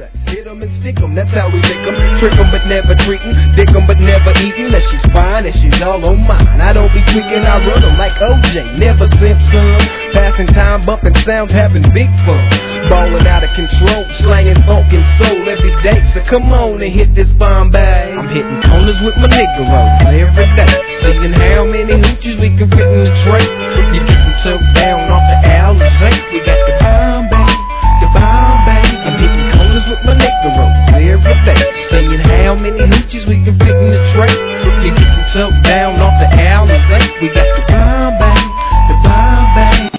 nuts. Hit 'em and stick 'em, that's how we lick 'em. Trick 'em but never treatin', dick 'em but never eatin'. That she's fine and she's all on mine. I don't be tweaking, I run 'em like OJ, never simp some. Passing time, bumping sounds, having big fun. Ballin' out of control, slanging funk and soul every day. So come on and hit this Bombay. I'm hitting corners with my niggeros every day. Seeing how many hoochies we can fit in the tray. You get them took down off the Alizé. We